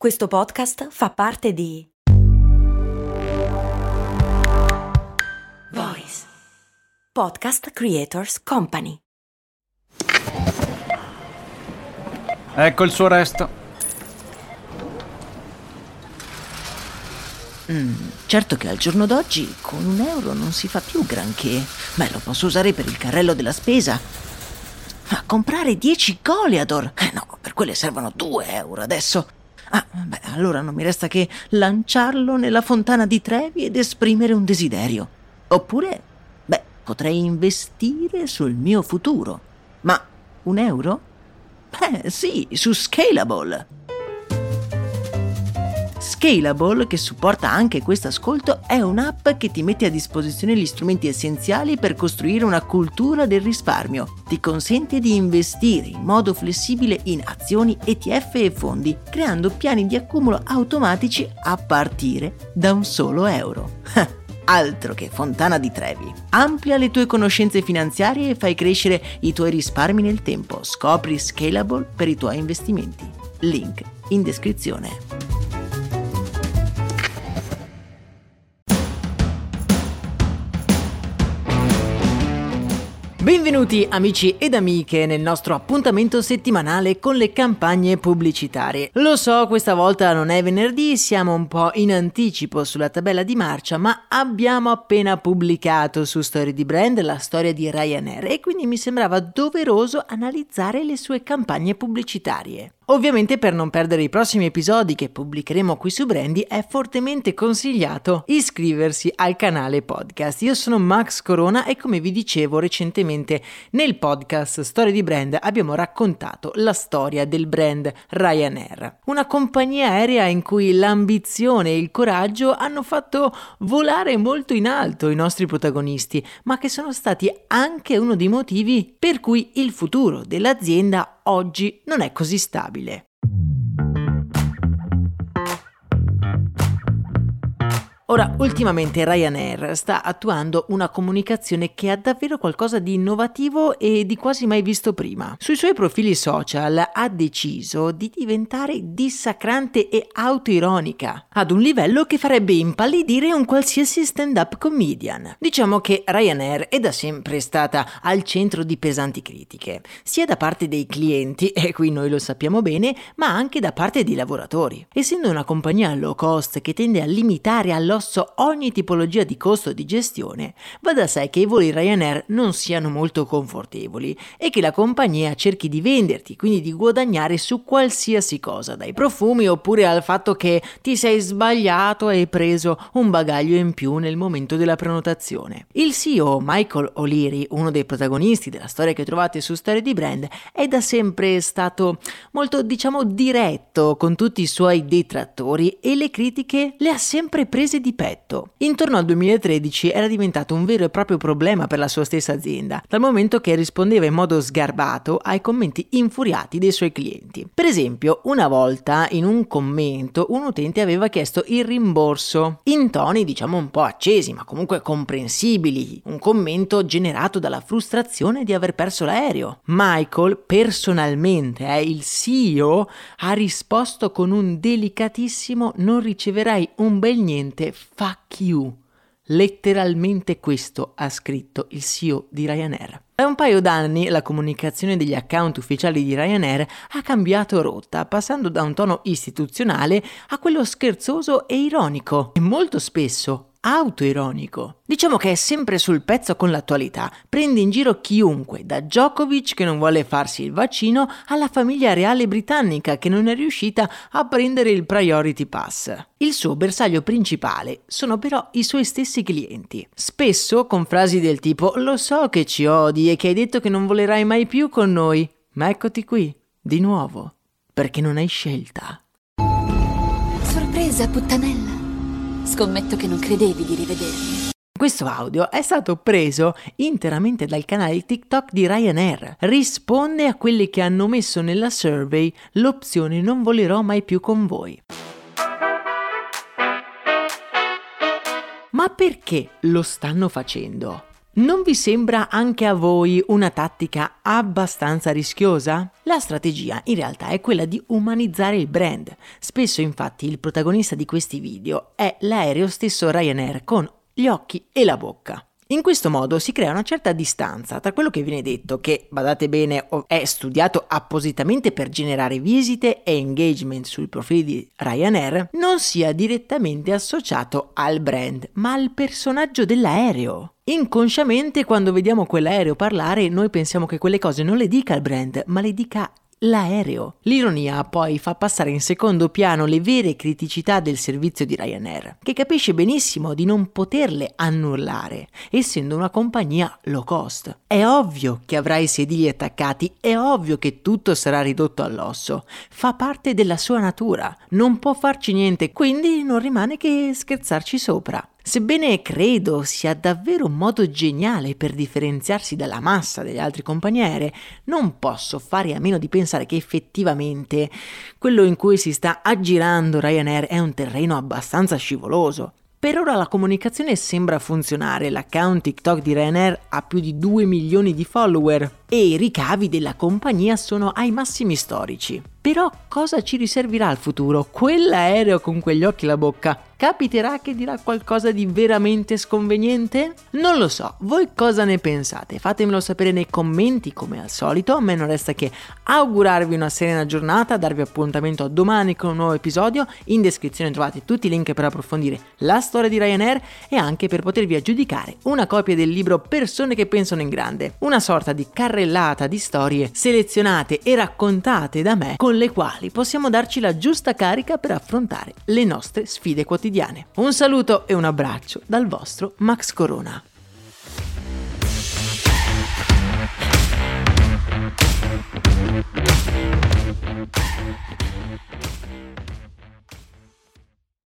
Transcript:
Questo podcast fa parte di Voice Podcast Creators Company. Ecco il suo resto. Certo che al giorno d'oggi con €1 non si fa più granché. Lo posso usare per il carrello della spesa. Ma comprare 10 Goliador? No, per quelle servono €2 adesso. Allora non mi resta che lanciarlo nella fontana di Trevi ed esprimere un desiderio. Oppure, potrei investire sul mio futuro. Ma €1? Sì, su Scalable. Scalable, che supporta anche questo ascolto, è un'app che ti mette a disposizione gli strumenti essenziali per costruire una cultura del risparmio. Ti consente di investire in modo flessibile in azioni, ETF e fondi, creando piani di accumulo automatici a partire da un solo euro. Altro che fontana di Trevi. Amplia le tue conoscenze finanziarie e fai crescere i tuoi risparmi nel tempo. Scopri Scalable per i tuoi investimenti. Link in descrizione. Benvenuti amici ed amiche nel nostro appuntamento settimanale con le campagne pubblicitarie. Lo so, questa volta non è venerdì, siamo un po' in anticipo sulla tabella di marcia, ma abbiamo appena pubblicato su Storie di Brand la storia di Ryanair e quindi mi sembrava doveroso analizzare le sue campagne pubblicitarie. Ovviamente, per non perdere i prossimi episodi che pubblicheremo qui su Brandy, è fortemente consigliato iscriversi al canale podcast. Io sono Max Corona e, come vi dicevo recentemente nel podcast Storie di Brand, abbiamo raccontato la storia del brand Ryanair, una compagnia aerea in cui l'ambizione e il coraggio hanno fatto volare molto in alto i nostri protagonisti, ma che sono stati anche uno dei motivi per cui il futuro dell'azienda oggi non è così stabile. Ora, ultimamente Ryanair sta attuando una comunicazione che ha davvero qualcosa di innovativo e di quasi mai visto prima. Sui suoi profili social ha deciso di diventare dissacrante e autoironica, ad un livello che farebbe impallidire un qualsiasi stand-up comedian. Diciamo che Ryanair è da sempre stata al centro di pesanti critiche, sia da parte dei clienti, e qui noi lo sappiamo bene, ma anche da parte dei lavoratori. Essendo una compagnia low cost che tende a limitare all'osso ogni tipologia di costo di gestione, va da sé che i voli Ryanair non siano molto confortevoli e che la compagnia cerchi di venderti, quindi di guadagnare su qualsiasi cosa, dai profumi oppure al fatto che ti sei sbagliato e hai preso un bagaglio in più nel momento della prenotazione. Il CEO Michael O'Leary, uno dei protagonisti della storia che trovate su Storie di Brand, è da sempre stato molto, diretto con tutti i suoi detrattori e le critiche le ha sempre prese di petto. Intorno al 2013 era diventato un vero e proprio problema per la sua stessa azienda, dal momento che rispondeva in modo sgarbato ai commenti infuriati dei suoi clienti. Per esempio, una volta in un commento un utente aveva chiesto il rimborso in toni un po' accesi, ma comunque comprensibili, un commento generato dalla frustrazione di aver perso l'aereo. Michael, personalmente, il CEO, ha risposto con un delicatissimo "non riceverai un bel niente, fuck you". Letteralmente questo ha scritto il CEO di Ryanair. Da un paio d'anni la comunicazione degli account ufficiali di Ryanair ha cambiato rotta, passando da un tono istituzionale a quello scherzoso e ironico, e molto spesso autoironico. Diciamo che è sempre sul pezzo con l'attualità, prende in giro chiunque, da Djokovic che non vuole farsi il vaccino alla famiglia reale britannica che non è riuscita a prendere il Priority Pass. Il suo bersaglio principale sono però i suoi stessi clienti, spesso con frasi del tipo "lo so che ci odi e che hai detto che non volerai mai più con noi, ma eccoti qui, di nuovo, perché non hai scelta". Sorpresa, puttanella. Scommetto che non credevi di rivedermi. Questo audio è stato preso interamente dal canale TikTok di Ryanair. Risponde a quelli che hanno messo nella survey l'opzione "non volerò mai più con voi". Ma perché lo stanno facendo? Non vi sembra anche a voi una tattica abbastanza rischiosa? La strategia in realtà è quella di umanizzare il brand. Spesso infatti il protagonista di questi video è l'aereo stesso Ryanair con gli occhi e la bocca. In questo modo si crea una certa distanza tra quello che viene detto, che, badate bene, è studiato appositamente per generare visite e engagement sui profili di Ryanair, non sia direttamente associato al brand, ma al personaggio dell'aereo. Inconsciamente, quando vediamo quell'aereo parlare, noi pensiamo che quelle cose non le dica il brand, ma le dica l'aereo. L'ironia poi fa passare in secondo piano le vere criticità del servizio di Ryanair, che capisce benissimo di non poterle annullare, essendo una compagnia low cost. È ovvio che avrà i sedili attaccati, è ovvio che tutto sarà ridotto all'osso, fa parte della sua natura, non può farci niente, quindi non rimane che scherzarci sopra. Sebbene credo sia davvero un modo geniale per differenziarsi dalla massa delle altre compagnie aeree, non posso fare a meno di pensare che effettivamente quello in cui si sta aggirando Ryanair è un terreno abbastanza scivoloso. Per ora la comunicazione sembra funzionare, l'account TikTok di Ryanair ha più di 2 milioni di follower e i ricavi della compagnia sono ai massimi storici. Però cosa ci riservirà il futuro? Quell'aereo con quegli occhi e la bocca capiterà che dirà qualcosa di veramente sconveniente? Non lo so, voi cosa ne pensate? Fatemelo sapere nei commenti come al solito, a me non resta che augurarvi una serena giornata, darvi appuntamento a domani con un nuovo episodio, in descrizione trovate tutti i link per approfondire la storia di Ryanair e anche per potervi aggiudicare una copia del libro Persone che pensano in grande, una sorta di carrellata di storie selezionate e raccontate da me con le quali possiamo darci la giusta carica per affrontare le nostre sfide quotidiane. Un saluto e un abbraccio dal vostro Max Corona.